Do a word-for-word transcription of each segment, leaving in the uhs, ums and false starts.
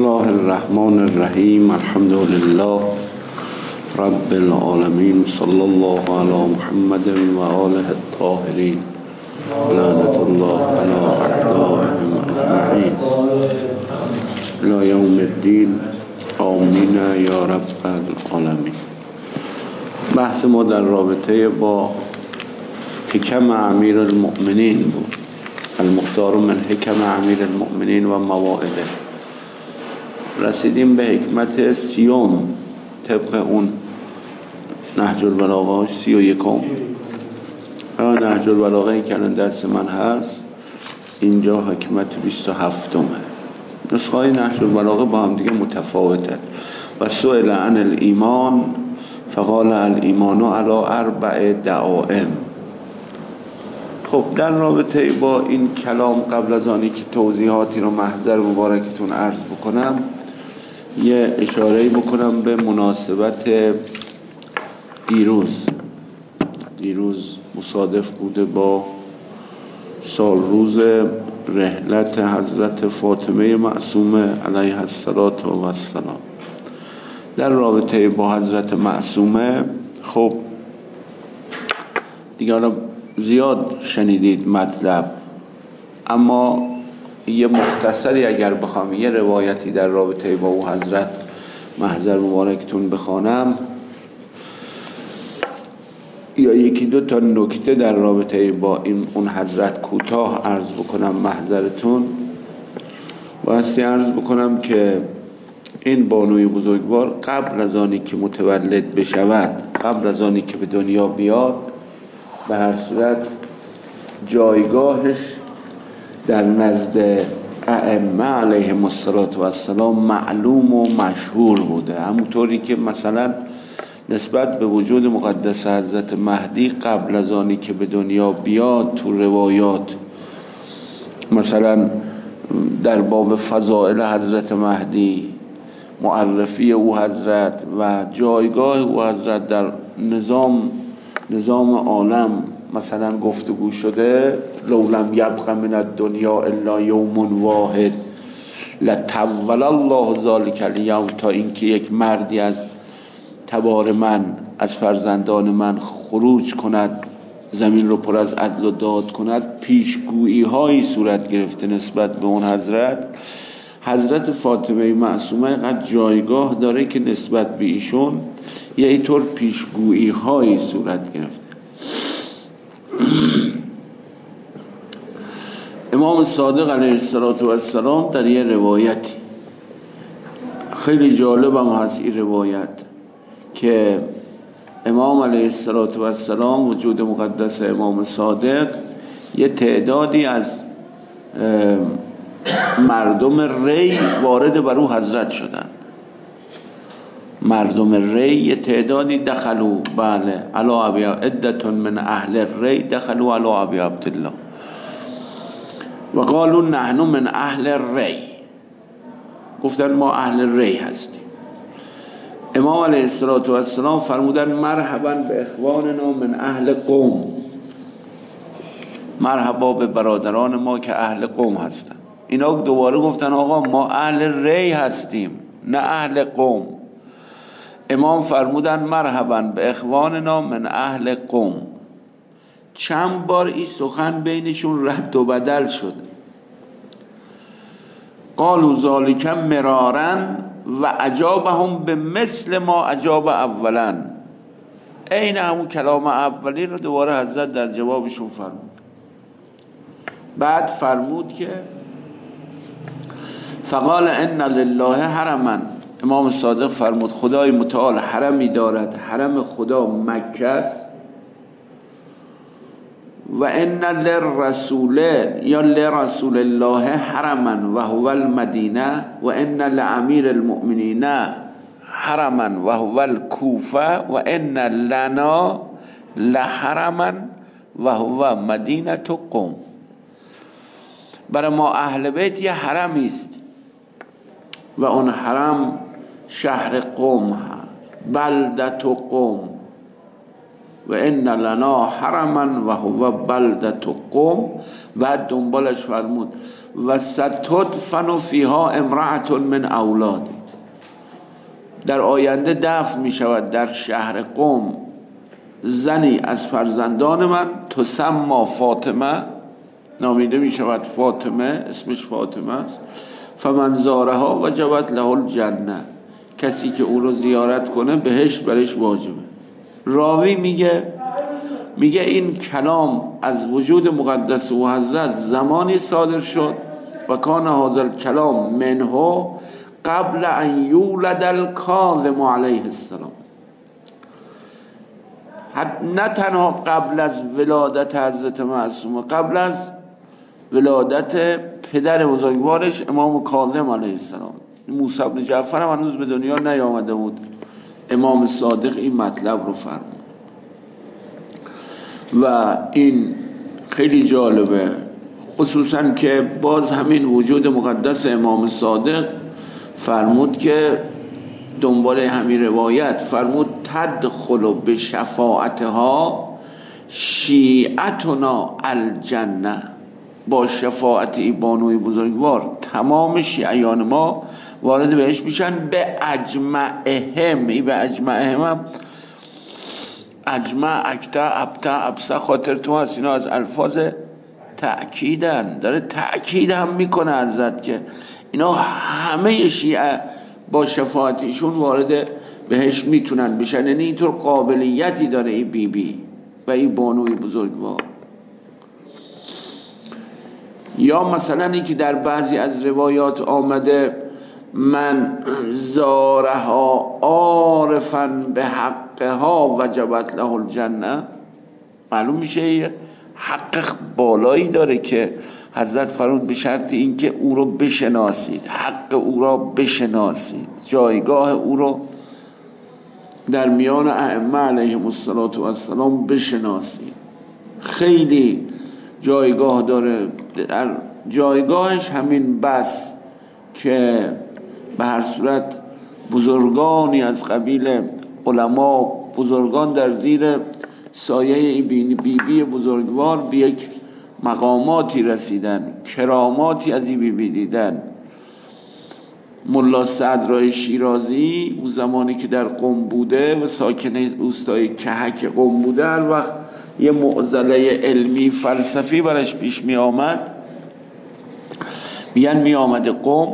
الله الرحمن الرحیم. الحمد لله رب العالمین، صلی الله علی محمد و آله الطاهرین، لعنت الله علی اعدائهم اجمعین الی یوم الدین، آمین یا رب العالمین. بحث ما در رابطه با حکم امیر المؤمنین بود، المختار من حکم امیر المؤمنین و مواعظه. رسیدیم به حکمت سیوم طبق اون نهج البلاغه سی و یکم. نهج البلاغه که الان دست من هست اینجا حکمت بیست و هفتمه. نسخه های نهج البلاغه با هم دیگه متفاوته. و سئل عن الایمان فقال الایمان علی اربع دعائم. خب در رابطه با این کلام قبل از آنی که توضیحاتی رو محضر مبارکتون عرض بکنم، یه اشاره‌ای بکنم به مناسبت دیروز. دیروز مصادف بوده با سال روز رحلت حضرت فاطمه معصومه علیها السلام. در رابطه با حضرت معصومه خب دیگه زیاد شنیدید مطلب، اما یه مختصری اگر بخوام یه روایتی در رابطه با او حضرت محضر مبارکتون بخوانم، یا یکی دو تا نکته در رابطه با این اون حضرت کوتاه عرض بکنم محضرتون. واسه عرض بکنم که این بانوی بزرگوار قبل از آنی که متولد بشود، قبل از آنی که به دنیا بیاد، به هر صورت جایگاهش در نزد ائمه علیهم السلام معلوم و مشهور بوده. همونطوری که مثلا نسبت به وجود مقدس حضرت مهدی قبل از آنی که به دنیا بیاد تو روایات، مثلا در باب فضائل حضرت مهدی، معرفی او حضرت و جایگاه او حضرت در نظام نظام عالم مثلا گفتگو شده. لولم یبق من الدنیا الا یوم واحد لطول الله ذلک الیوم، تا اینکه یک مردی از تبار من، از فرزندان من خروج کند، زمین رو پر از عدل و داد کند. پیشگویی هایی صورت گرفته نسبت به اون حضرت. حضرت فاطمه معصومه اینقدر جایگاه داره که نسبت به ایشون یه اینطور پیشگویی هایی صورت گرفته. امام صادق علیه السلام در یه روایتی خیلی جالب هم هست، این روایت که امام علیه السلام وجود مقدس امام صادق یه تعدادی از مردم ری وارد بر او حضرت شدن. مردم ری یه تعدادی دخلوا، بله، علی ابی عدة من اهل ری دخلوا علی ابی عبدالله و قالوا نحن من اهل ری، گفتن ما اهل ری هستیم. امام علیه السلام فرمودن مرحبا به اخواننا من اهل قوم، مرحبا به برادران ما که اهل قوم هستن. اینا دوباره گفتن آقا ما اهل ری هستیم نه اهل قوم. امام فرمودن مرحبا به اخواننا من اهل قوم. چند بار این سخن بینشون رد و بدل شد. قالوا ذالک مرارا و اجابهم به مثل ما اجاب اولا. این همون کلام اولی رو دوباره حضرت در جوابشون فرمود. بعد فرمود که فقال ان لله حرما. امام صادق فرمود خدای متعال حرمی دارد، حرم خدا مکه است. و ان للرسول یا لرسول الله حرما و هو المدینه و ان لامیر المؤمنین حرما و هو الکوفه و ان لنا لحرما و هو مدینه قم. برای ما اهل بیت یه حرمی است و اون حرم شهر قم هست، بلدت قم. و ان لنا حرما و هو بلدة قم. بعد دنبالش فرمود و ستدفن فیها امرأة من اولادی، در آینده دفن می شود در شهر قم زنی از فرزندان من، تسمى فاطمه، نامیده می شود فاطمه، اسمش فاطمه است. فمن زارها وجبت له الجنه، کسی که او رو زیارت کنه بهشت برش واجبه. راوی میگه میگه این کلام از وجود مقدس و حضرت زمانی صادر شد و کان هذا الکلام منه قبل ان یولد الکاظم علیه السلام، نه تنها قبل از ولادت حضرت معصومه، قبل از ولادت پدر بزرگوارش امام کاظم علیه السلام. موسی بن جعفر هم هنوز به دنیا نیامده بود، امام صادق این مطلب رو فرمود و این خیلی جالبه، خصوصا که باز همین وجود مقدس امام صادق فرمود که دنبال همین روایت فرمود تدخل به شفاعتها شیعتنا الجنه، با شفاعت ای بانوی بزرگوار تمام شیعیان ما وارد بهش میشن، به اجمعهم. ای به اجمعهم هم اجمع، اکتا، ابتا، ابسا، خاطر تو هست، اینا از الفاظ تأکیدن، داره تأکید هم میکنه حضرت که اینا همه شیعه با شفاعتشون وارد بهش میتونن بشن. یعنی اینطور قابلیتی داره ای بی بی و ای بانوی بزرگوار. یا مثلا این که در بعضی از روایات آمده من زارها عارفا به حقها وجبت له الجنه، معلوم میشه یه حق بالایی داره که حضرت فرمود به شرط اینکه او رو بشناسید، حق او را بشناسید، جایگاه او رو در میان ائمه علیهم السلام بشناسید. خیلی جایگاه داره، در جایگاهش همین بس که به هر صورت بزرگانی از قبیل علما، بزرگان در زیر سایه بی بی بزرگوار به یک مقاماتی رسیدن، کراماتی از این بی بی دیدن. ملا صدرای شیرازی اون زمانی که در قم بوده و ساکن روستای کهک قم بوده، هر وقت یه معضله علمی فلسفی برش پیش می آمد میگن می آمده قم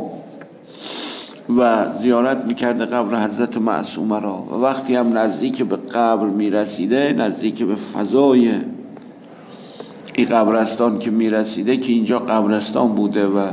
و زیارت میکرده قبر حضرت معصومه را و وقتی هم نزدیک به قبر میرسیده، نزدیک به فضای این قبرستان که میرسیده، که اینجا قبرستان بوده و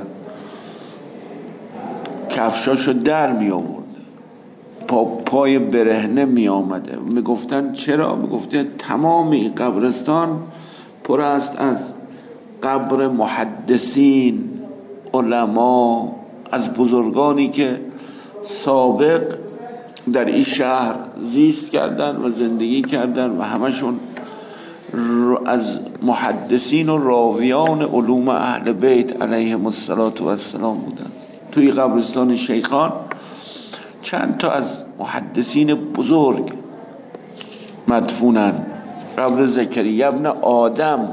کفشاشو در می آورده، پا پای برهنه می آمده. می گفتن چرا؟ می گفته تمام این قبرستان پر است از قبر محدثین، علما، از بزرگانی که سابق در این شهر زیست کردن و زندگی کردن و همشون از محدثین و راویان علوم اهل بیت علیهم السلام بودن. توی قبرستان شیخان چند تا از محدثین بزرگ مدفونن. قبر زکریا ابن آدم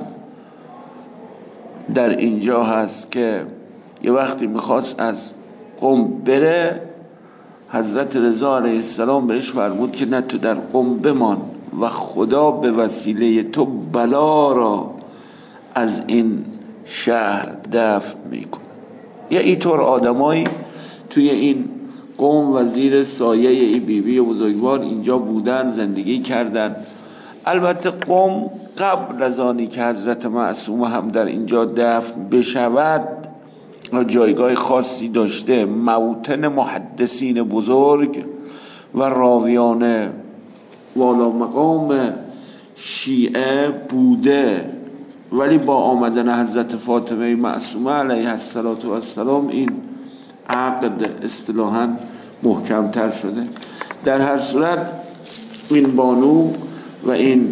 در اینجا هست که یه وقتی میخواست از قم بره، حضرت رضا علیه السلام بهش فرمود که نه، تو در قم بمان و خدا به وسیله تو بلا را از این شهر دفع میکنه. یه اینطور آدمایی توی این قم و زیر سایه ای بی بی بزرگوار اینجا بودن، زندگی کردن. البته قم قبل از آنی که حضرت معصومه هم در اینجا دفن بشود جایگاه خاصی داشته، موطن محدثین بزرگ و راویان والا مقام شیعه بوده، ولی با آمدن حضرت فاطمه معصومه علیه السلام این عقد اصطلاحاً محکمتر شده. در هر صورت این بانو و این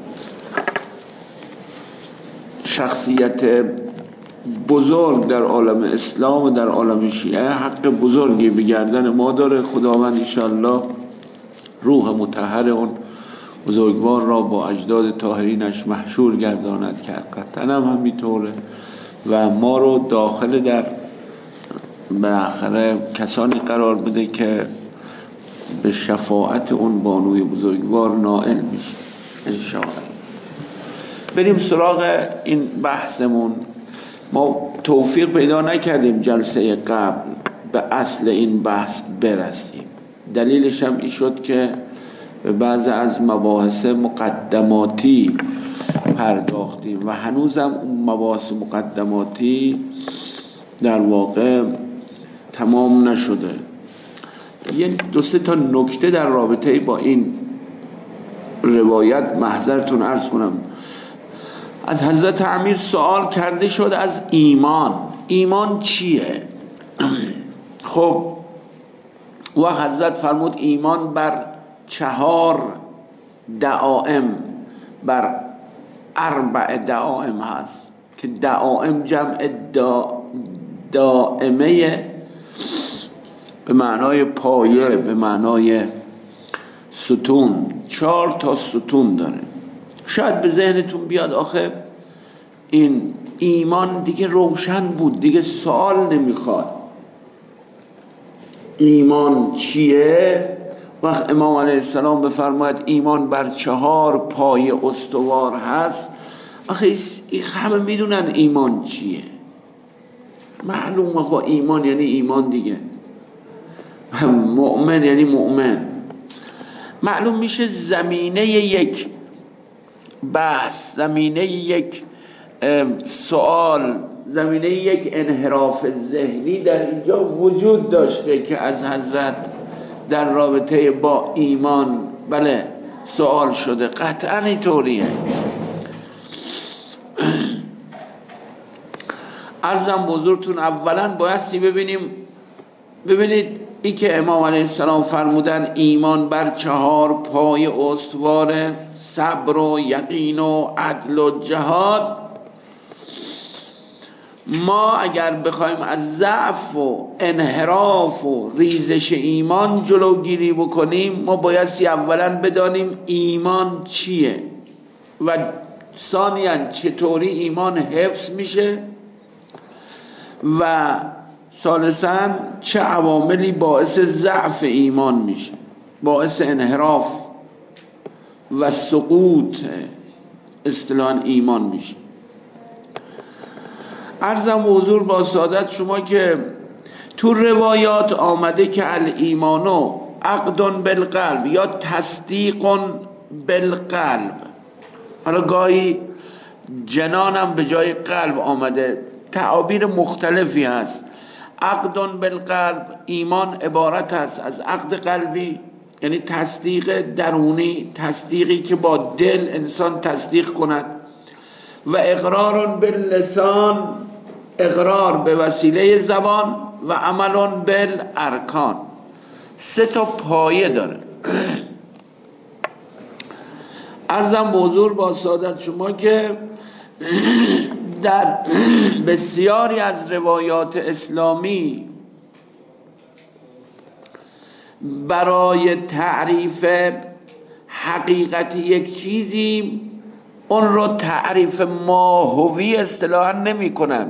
شخصیت بزرگ در عالم اسلام و در عالم شیعه حق بزرگی به گردن ما داره. خداوند انشاءالله روح مطهر اون بزرگوار را با اجداد طاهرینش محشور گرداند که حقیقتاً هم همینطوره و ما رو داخل در بالاخره کسانی قرار بده که به شفاعت اون بانوی بزرگوار نائل میشه انشاءالله. بریم سراغ این بحثمون. ما توفیق پیدا نکردیم جلسه قبل به اصل این بحث برسیم. دلیلش هم این شد که به بعض از مباحث مقدماتی پرداختیم و هنوزم اون مباحث مقدماتی در واقع تمام نشده. یه دو سه تا نکته در رابطه با این روایت محضرتون عرض کنم. از حضرت امیر سوال کرده شد از ایمان. ایمان چیه؟ خب و حضرت فرمود ایمان بر چهار دعائم، بر اربع دعائم هست که دعائم جمع دا دائمه به معنای پایه، به معنای ستون. چهار تا ستون داره. شاید به ذهنتون بیاد آخه این ایمان دیگه روشن بود، دیگه سوال نمیخواد ایمان چیه. وقت امام علیه السلام بفرماید ایمان بر چهار پای استوار هست، آخه این همه میدونن ایمان چیه. معلوم آقا ایمان یعنی ایمان دیگه، مؤمن یعنی مؤمن. معلوم میشه زمینه یک بحث، زمینه یک سوال، زمینه یک انحراف ذهنی در اینجا وجود داشته که از حضرت در رابطه با ایمان بله سوال شده. قطعا اینطوریه. عرضم بزرگتون اولا بایستی ببینیم ببینید این که امام علیه السلام فرمودن ایمان بر چهار پای استوار، صبر و یقین و عدل و جهاد. ما اگر بخوایم از ضعف و انحراف و ریزش ایمان جلوگیری بکنیم، ما بایستی اولا بدانیم ایمان چیه و ثانیاً چطوری ایمان حفظ میشه و ثالثاً چه عواملی باعث ضعف ایمان میشه، باعث انحراف و سقوط اصطلاحاً ایمان میشه. عرضم حضور با سعادت شما که تو روایات آمده که الایمانو عقد بالقلب یا تصدیق بالقلب. حالا گاهی جنانم به جای قلب آمده، تعابیر مختلفی هست. عقد بالقلب، ایمان عبارت است از عقد قلبی، یعنی تصدیق درونی، تصدیقی که با دل انسان تصدیق کند، و اقرار باللسان، اقرار به وسیله زبان، و عمل بالارکان. سه تا پایه داره. عرضم حضور با سعادت شما که در بسیاری از روایات اسلامی برای تعریف حقیقت یک چیزی اون رو تعریف ماهوی اصطلاحاً نمی کنن،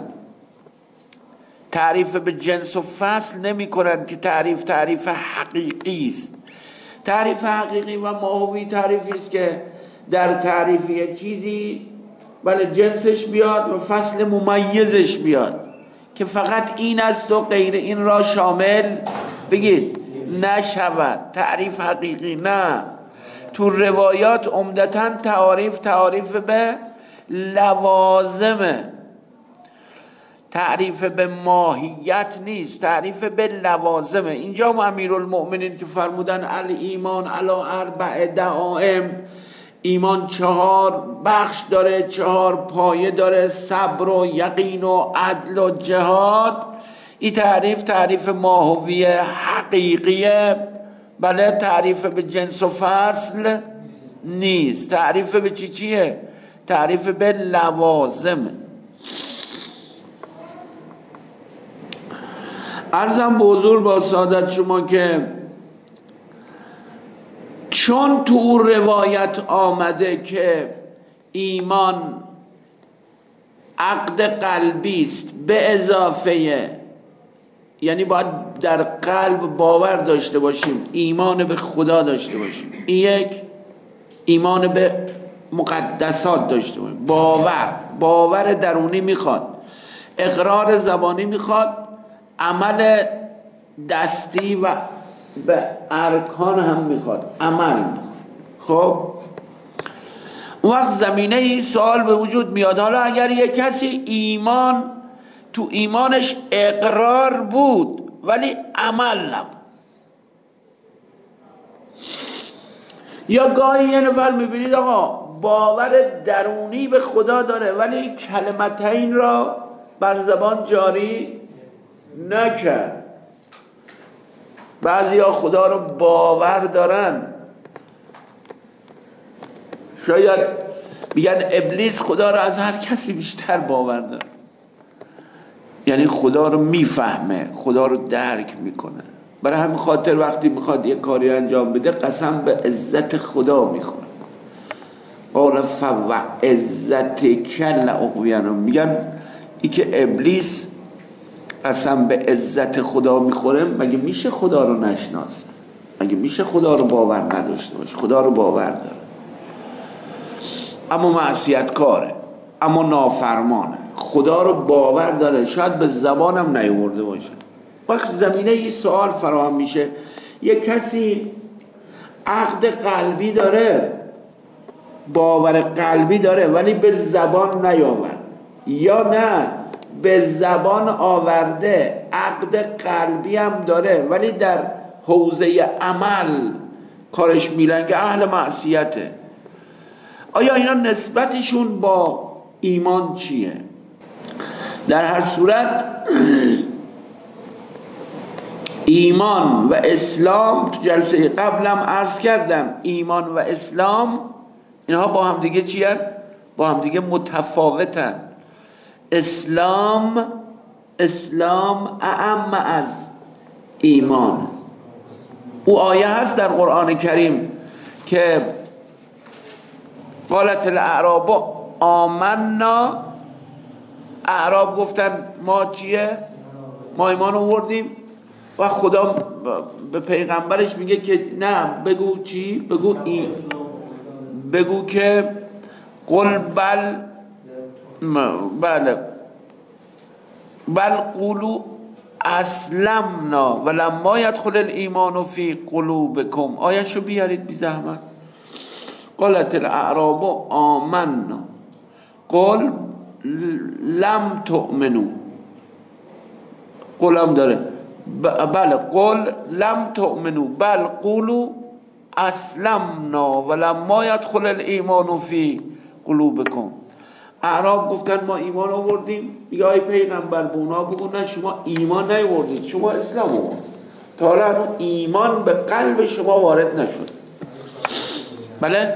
تعریف به جنس و فصل نمی کنن که تعریف تعریف حقیقی است. تعریف حقیقی و ماهوی تعریفی است که در تعریف یک چیزی بله جنسش بیاد و فصل ممیزش بیاد که فقط این است و غیر این را شامل بگید نشود. تعریف حقیقی نه. تو روایات عمدتاً تعریف تعریف به لوازمه، تعریف به ماهیت نیست، تعریف به لوازمه. اینجا امیرالمؤمنین که فرمودن الایمان علی اربع دعائم، ایمان چهار بخش داره، چهار پایه داره، صبر و یقین و عدل و جهاد. این تعریف تعریف ماهوی حقیقیه، بله تعریف به جنس و فصل نیست. تعریف به چی چیه؟ تعریف به لوازم. عرضم به حضور با سعادت شما که چون تو اون روایت آمده که ایمان عقد قلبی است به اضافه، یعنی باید در قلب باور داشته باشیم، ایمان به خدا داشته باشیم، این یک. ایمان به مقدسات داشته باشیم، باور باور درونی میخواد، اقرار زبانی میخواد، عمل دستی و به ارکان هم میخواد، عمل میخواد. خب اون وقت زمینه این سوال به وجود میاد، حالا اگر یک کسی ایمان تو ایمانش اقرار بود ولی عمل نبود، یا گاهی یه نفر میبینید آقا باور درونی به خدا داره ولی کلمتین را بر زبان جاری نکرد. بعضی ها خدا رو باور دارن، شاید میگن ابلیس خدا رو از هر کسی بیشتر باور داره، یعنی خدا رو میفهمه، خدا رو درک میکنه. برای همین خاطر وقتی میخواد یک کاری انجام بده قسم به عزت خدا میخوره. قال فو عزت کل اقوینا، میگن ای که ابلیس قسم به عزت خدا میخوره، مگه میشه خدا رو نشناسه؟ مگه میشه خدا رو باور نداشته باشه؟ خدا رو باور داره اما معصیت کاره، اما نافرمانه، خدا رو باور داره، شاید به زبانم نیورده باشه. وقت زمینه این سوال فراهم میشه، یک کسی عقد قلبی داره، باور قلبی داره ولی به زبان نیاورد، یا نه به زبان آورده عقد قلبی هم داره ولی در حوزه عمل کارش میلنگه، اهل معصیته. آیا اینا نسبتشون با ایمان چیه؟ در هر صورت ایمان و اسلام، تو جلسه قبلم عرض کردم، ایمان و اسلام اینها با هم دیگه چی هست؟ با هم دیگه متفاوتن. اسلام اسلام اعم از ایمان. او آیه هست در قرآن کریم که قالت الاعراب آمنا، اعراب گفتن ما چیه؟ ما ایمان آوردیم. و خدا به پیغمبرش میگه که نه، بگو چی؟ بگو این، بگو که قل بل بله بل قولو اسلمنا ولما يدخل الايمان فی قلوبکم. آیشو بیارید بی زحمت. قالت الاعراب آمنا قل لم تؤمنو، قلم داره، بله قل لم تؤمنو بل قولو اسلمنا ولما يدخل الايمان فی قلوبکم. اعراب گفتن ما ایمان آوردیم. یا ای پیغمبر به اونا بگو نه، شما ایمان نیاوردید، شما اسلام آوردید، تا حالا ایمان به قلب شما وارد نشد. بله؟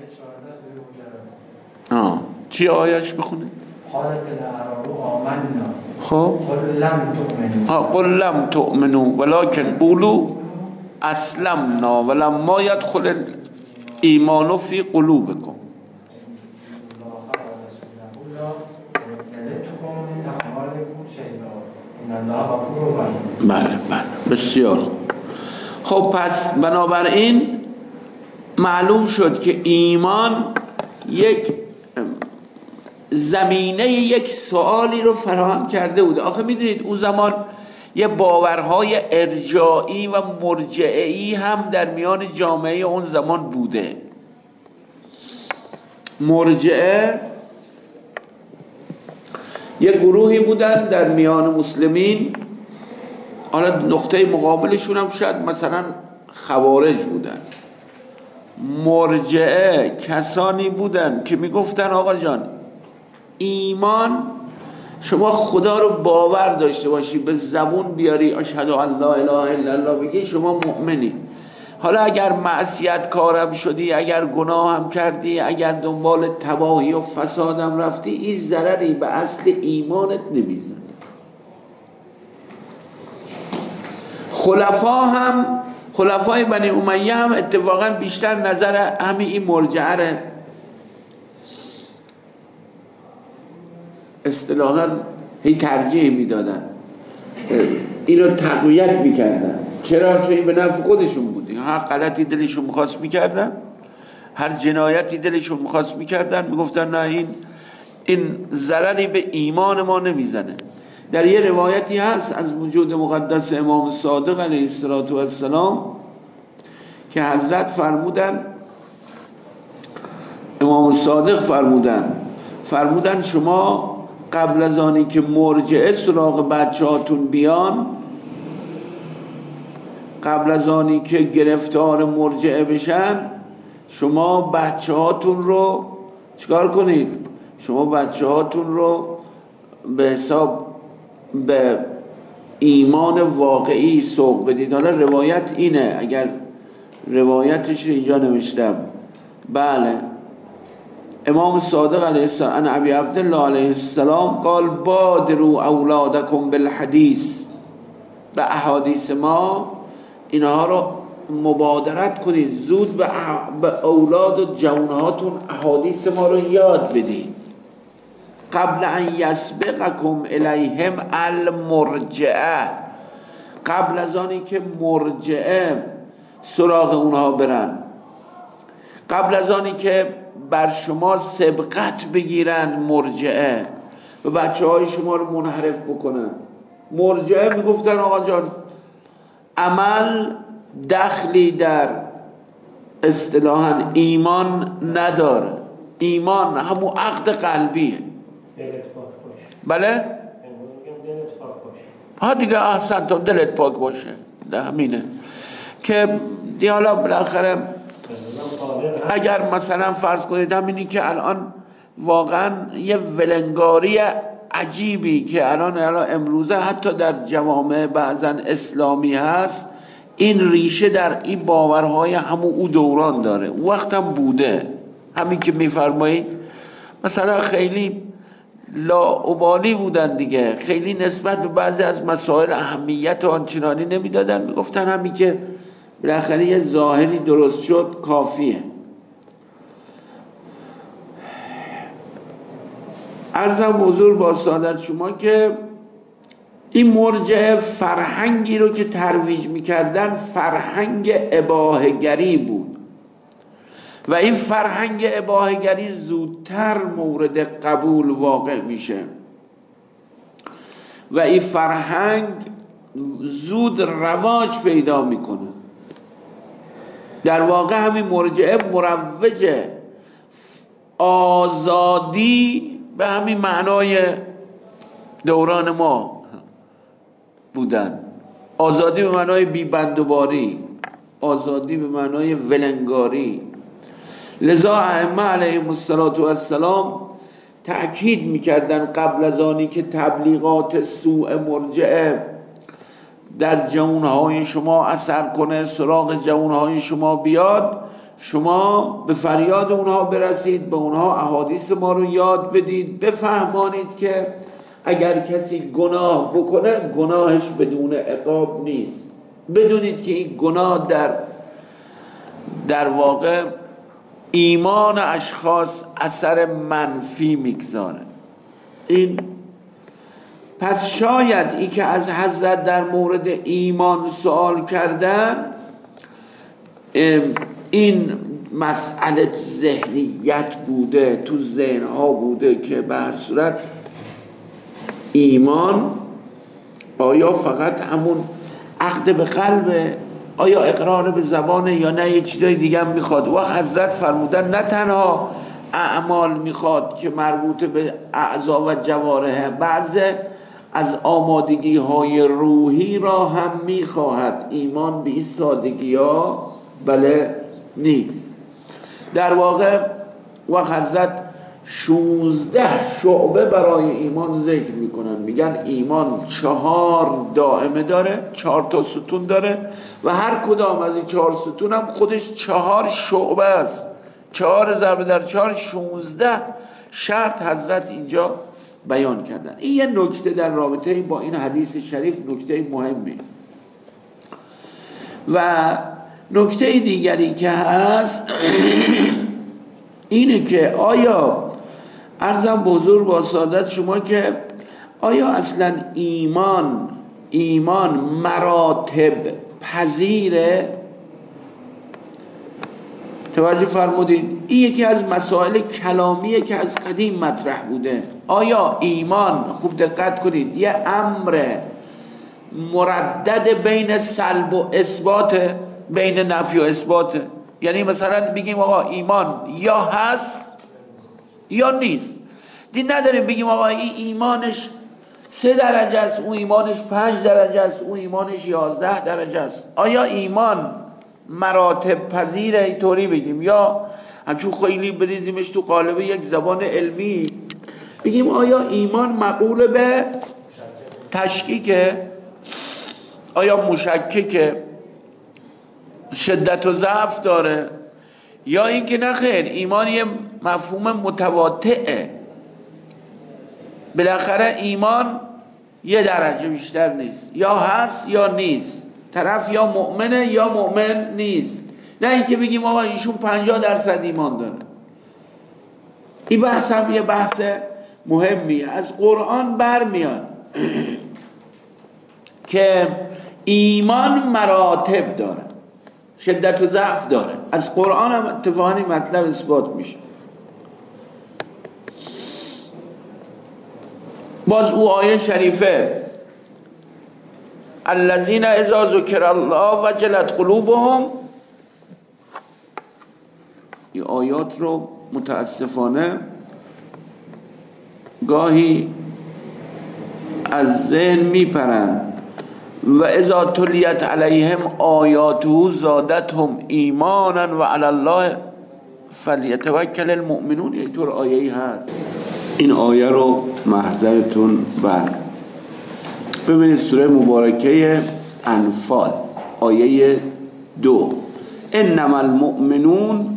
آه چی آیش بخونه؟ قالت الاعراب آمنا خب قل لم تؤمنوا ها قل لم تؤمنوا ولكن قولوا اسلمنا ولما يدخل الايمان في قلوبكم. بله بله بسیار. خب پس بنابراین معلوم شد که ایمان یک زمینه یک سوالی رو فراهم کرده بود. آخه میدونید اون زمان یه باورهای ارجائی و مرجعی هم در میان جامعه اون زمان بوده. مرجعه یه گروهی بودن در میان مسلمین، حالا نقطه مقابلشون هم شاید مثلا خوارج بودن. مرجعه کسانی بودن که میگفتن آقا جان ایمان شما خدا رو باور داشته باشی، به زبون بیاری اشهد ان لا اله الا الله بگی، شما مؤمنی. حالا اگر معصیت کارم شدی، اگر گناه هم کردی، اگر دنبال تباهی و فسادم رفتی، این ضرری به اصل ایمانت نمیزنه. خلفا هم خلفای بنی امیه هم اتفاقا بیشتر نظر همین این مرجعه رو اصطلاحاً هی ترجیح میدادن، اینو تقویت میکردن. چرا؟ چون این به نفع خودشون بود. هر غلطی دلشون میخواست میکردن، هر جنایتی دلشون میخواست میکردن، میگفتن نه این این ضرری به ایمان ما نمیزنه. در یه روایتی هست از وجود مقدس امام صادق علیه السلام که حضرت فرمودن، امام صادق فرمودن فرمودن شما قبل از آنی که مرجعه سراغ بچه هاتون بیان، قبل از آنی که گرفتار مرجعه بشن، شما بچه هاتون رو چکار کنید؟ شما بچه هاتون رو به حساب به ایمان واقعی سوق بدید. حالا روایت اینه، اگر روایتش رو اینجا نوشتم، بله، امام صادق علیه السلام ان ابی عبدالله علیه السلام قال بادروا اولادکم بالحدیث، به احادیث ما اینها رو مبادرت کنید، زود به اولاد و جوانهاتون احادیث ما رو یاد بدید، قبل ان یسبقکم الیهم المرجعه، قبل از آنی که مرجعه سراغ اونها برن، قبل از آنی که بر شما سبقت بگیرن مرجعه و بچه های شما رو منحرف بکنن. مرجعه میگفتن آقا جان عمل دخلی در اصطلاحاً ایمان نداره، ایمان همون عقد قلبیه. دلت پاک باشه. بله؟ دلت پاک باشه. ها دیگه احسن تو دلت پاک باشه، ده همینه که دی. حالا بالاخره اگر مثلا فرض کنید همینی که الان واقعا یه ولنگاری عجیبی که الان الان امروزه حتی در جوامع بعضا اسلامی هست، این ریشه در این باورهای همون او دوران داره، او وقت هم بوده. همین که میفرمایید مثلا خیلی لاابالی بودن دیگه، خیلی نسبت به بعضی از مسائل اهمیت آنچنانی نمیدادن، میگفتن همین که بالاخره یه ظاهری درست شد کافیه. عرضم حضور با سعادت شما که این مرجع فرهنگی رو که ترویج میکردن فرهنگ اباحه‌گری بود و این فرهنگ اباحه‌گری زودتر مورد قبول واقع میشه و این فرهنگ زود رواج پیدا میکنه. در واقع همین مرجعه مروج آزادی به همین معنای دوران ما بودن، آزادی به معنای بیبندوباری، آزادی به معنای ولنگاری. لذا ائمه علیهم السلام تأکید میکردن قبل از آنی که تبلیغات سوء مرجعه در جوانهای شما اثر کنه، سراغ جوانهای شما بیاد، شما به فریاد اونها برسید، به اونها احادیث ما رو یاد بدید، بفهمانید که اگر کسی گناه بکنه گناهش بدون عقاب نیست. بدونید که این گناه در در واقع ایمان اشخاص اثر منفی میگذاره. این پس شاید ای که از حضرت در مورد ایمان سوال کردن این مسئله ذهنیت بوده، تو ذهنها بوده که به هر صورت ایمان آیا فقط همون عقد به قلبه، آیا اقرار به زبانه یا نه یه چیزای دیگه هم میخواد. و حضرت فرمودن نه تنها اعمال میخواد که مربوط به اعضا و جوارح، بعض از آمادگی های روحی را هم میخواهد. ایمان به این سادگی ها بله نیست. در واقع و حضرت شوزده شعبه برای ایمان ذکر میکنن، میگن ایمان چهار دائمه داره، چهار تا ستون داره و هر کدام از این چهار ستون هم خودش چهار شعبه است. چهار ضرب در چهار شوزده شرط حضرت اینجا بیان کردن. این یه نکته در رابطه با این حدیث شریف، نکته مهمی. و نکته دیگری که هست اینه که آیا عرضم به حضور با سعادت شما که آیا اصلا ایمان ایمان مراتب پذیره؟ توجه فرمودید، این یکی از مسائل کلامیه که از قدیم مطرح بوده. آیا ایمان، خوب دقت کنید، یه امر مردد بین سلب و اثبات، بین نفی و اثبات؟ یعنی مثلا بگیم آقا ایمان یا هست یا نیست. دین نداریم بگیم آقا این ایمانش سه درجه است، اون ایمانش پنج درجه است، اون ایمانش یازده درجه است. آیا ایمان مراتب پذیره اینطوری بگیم، یا همچون خیلی بریزیمش تو قالب یک زبان علمی بگیم آیا ایمان مقول به تشکیکه، آیا مشککه، شدت و ضعف داره، یا اینکه نه خیر ایمان یه مفهوم متواطئه، بالاخره ایمان یه درجه بیشتر نیست، یا هست یا نیست، طرف یا مؤمنه یا مؤمن نیست. نه اینکه بگیم آقا ایشون پنجاه درصد ایمان داره. این بحث هم یه بحث مهمیه، از قرآن برمیاد که ایمان مراتب داره، شدت و ضعف داره. از قرآن هم اتفاقاً مطلب اثبات میشه. باز او آیه شریفه الذین اذا ذکر الله وجلت قلوبهم، این آیات رو متاسفانه گاهی از ذهن میپرن. و اذا تلیت علیهم آیاته زادتهم ایمانا و علی الله فلیتوکل المؤمنون. اینطور آیه‌ای هست. این آیه رو محضرتون بر ببینید، سوره مبارکه انفال آیه دو، انما المؤمنون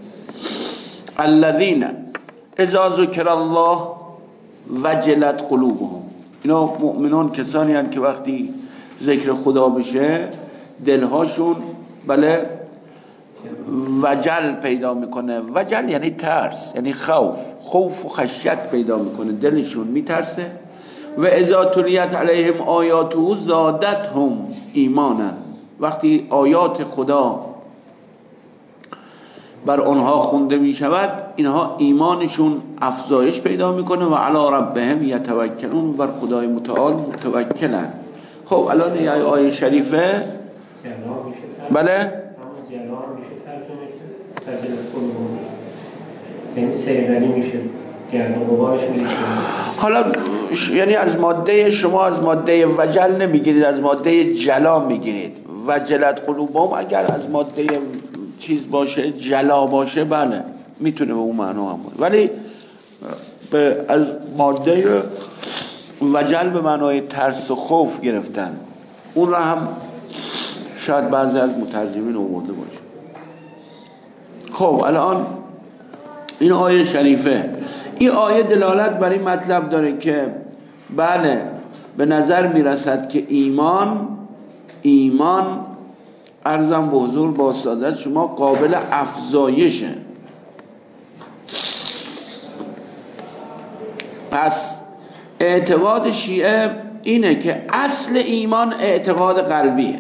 الذین اذا ذکر الله وجلت قلوبهم. اینا مؤمنون کسانی هستند که وقتی ذکر خدا بشه دلهاشون بله وجل پیدا میکنه. وجل یعنی ترس، یعنی خوف، خوف و خشیت پیدا میکنه، دلشون میترسه. و اذا تلیت علیهم آیاته زادتهم ایمانا، وقتی آیات خدا بر آنها خونده میشود اینها ایمانشون افزایش پیدا میکنه. و علی ربهم یتوکلون، بر خدای متعال متوکلن. خب الان این آیه شریفه بله یعنی سریعی میشه، گردن غبارش میشه. حالا یعنی از ماده، شما از ماده وجل نمیگیرید، از ماده جلا میگیرید. وجلت قلوبهم اگر از ماده چیز باشه، جلا باشه، بله میتونه به اون معنا هم باشه. ولی به از ماده وجل به معنای ترس و خوف گرفتن، اون را هم شاید بعضی از مترجمین آورده باشه. خب الان این آیه شریفه، این آیه دلالت بر این مطلب داره که بله به نظر میرسد که ایمان ایمان عرضم به حضور با سعادت شما قابل افزایشه. پس اعتقاد شیعه اینه که اصل ایمان اعتقاد قلبیه،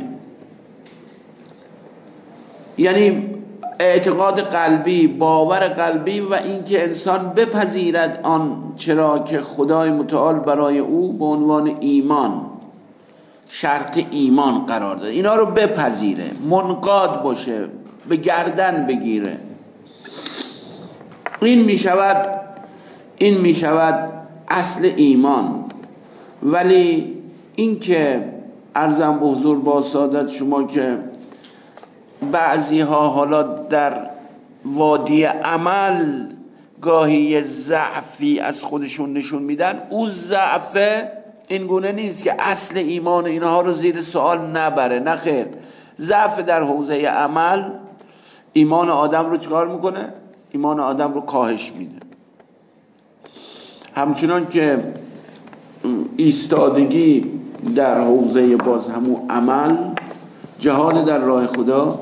یعنی اعتقاد قلبی، باور قلبی، و اینکه انسان بپذیرد آن چرا که خدای متعال برای او به عنوان ایمان، شرط ایمان قرار داده، اینا رو بپذیره، منقاد باشه، به گردن بگیره. این می شود این می شود اصل ایمان. ولی اینکه عرضم به حضور با سعادت شما که بعضی ها حالا در وادی عمل گاهی یه ضعفی از خودشون نشون میدن، او ضعف این گونه نیست که اصل ایمان اینها رو زیر سوال نبره، نه خیر. ضعف در حوزه عمل ایمان آدم رو چکار میکنه؟ ایمان آدم رو کاهش میده. همچنان که ایستادگی در حوزه باز همون عمل جهاد در راه خدا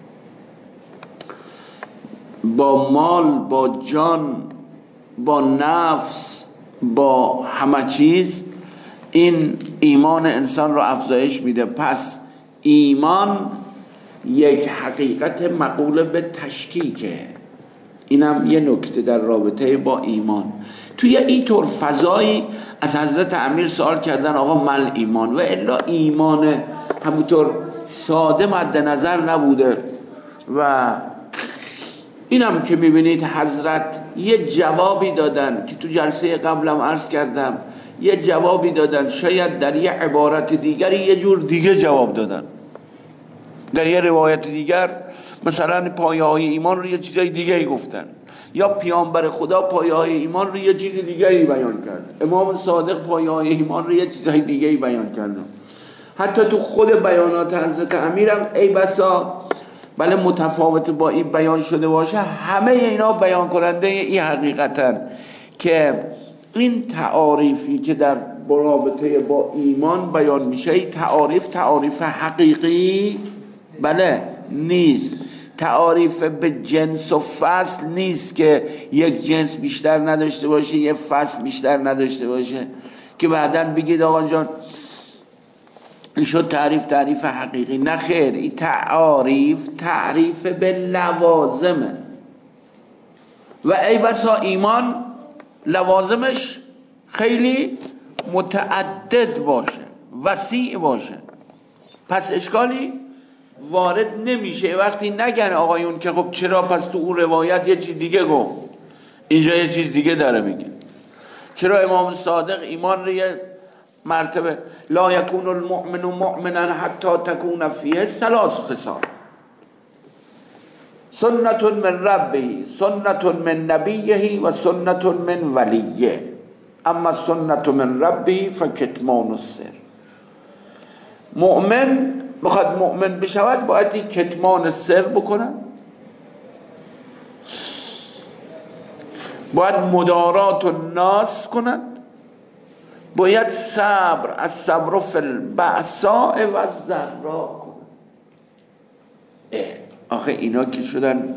با مال، با جان، با نفس، با همه چیز، این ایمان انسان رو افزایش میده. پس ایمان یک حقیقت مقوله به تشکیکه. اینم یه نکته در رابطه با ایمان. توی اینطور فضایی از حضرت امیر سوال کردن آقا مل ایمان، و الا ایمان همونطور ساده مد نظر نبوده. و اینم که میبینید حضرت یه جوابی دادن که تو جلسه قبلم عرض کردم، یه جوابی دادن، شاید در یه عبارت دیگری یه جور دیگه جواب دادن، در یه روایت دیگر مثلا پایه های ایمان رو یه چیزای دیگه گفتن، یا پیامبر خدا پایه های ایمان رو یه چیز دیگه بیان کرد، امام صادق پایه های ایمان رو یه چیزای دیگه بیان کرد. حتی تو خود بیانات حضرت امیرم ای بسا بله متفاوت با این بیان شده باشه، همه اینا بیان کننده این حقیقتن که این تعاریفی که در رابطه با ایمان بیان میشه، این تعاریف تعاریف حقیقی بله نیست، تعاریف به جنس و فصل نیست که یک جنس بیشتر نداشته باشه یک فصل بیشتر نداشته باشه که بعداً بگید آقا جان این شد تعریف تعریف حقیقی. نه خیر، این تعاریف تعریف به لوازمه و ای بسا ایمان لوازمش خیلی متعدد باشه، وسیع باشه. پس اشکالی وارد نمیشه وقتی نگن آقایون که خب چرا پس تو اون روایت یه چیز دیگه گفت اینجا یه چیز دیگه داره میگه. چرا امام صادق ایمان رو یه مرتبه لا یکون المؤمن مؤمنا حتی تکون فیه ثلاث خصال، سنت من ربه، سنت من نبیه و سنت من ولیه، اما سنت من ربه فکتمان السر. مؤمن بخواد مؤمن بشود باید این کتمان سر بکنن، باید مدارات الناس کنند، باید صبر از صبر فی البأساء و الضراء کنند. آخه اینا که شدن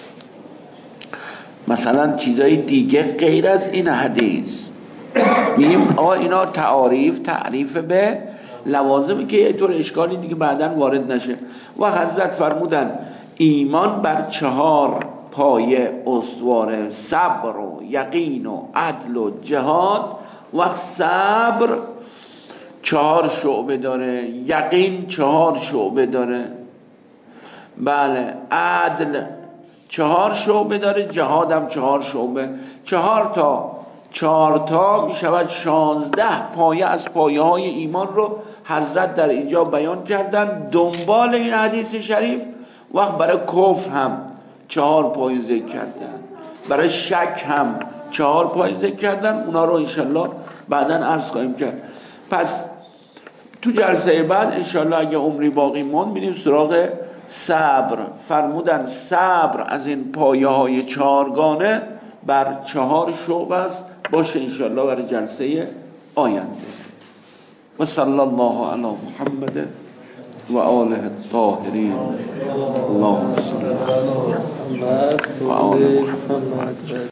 مثلا چیزای دیگه غیر از این حدیث. میگیم آقا اینا تعاریف تعریف به لوازمی که یه طور اشکالی دیگه بعداً وارد نشه. و حضرت فرمودن ایمان بر چهار پایه استواره، صبر و یقین و عدل و جهاد. و صبر چهار شعبه داره، یقین چهار شعبه داره، بله عدل چهار شعبه داره، جهاد هم چهار شعبه، چهار تا چهار تا می شود شانزده پایه از پایه های ایمان رو حضرت در اینجا بیان کردن. دنبال این حدیث شریف وقت برای کفر هم چهار پایه ذکر کردن، برای شک هم چهار پایه ذکر کردن، اونا رو انشالله بعداً عرض خواهیم کرد. پس تو جلسه بعد انشالله اگه عمری باقی موند میریم سراغ صبر. فرمودن صبر از این پایه های چهارگانه بر چهار شعب است، باشه انشالله برای جلسه آینده. و صلی الله علی محمد و آله الطاهرین. اللهم صل علی محمد و آل محمد.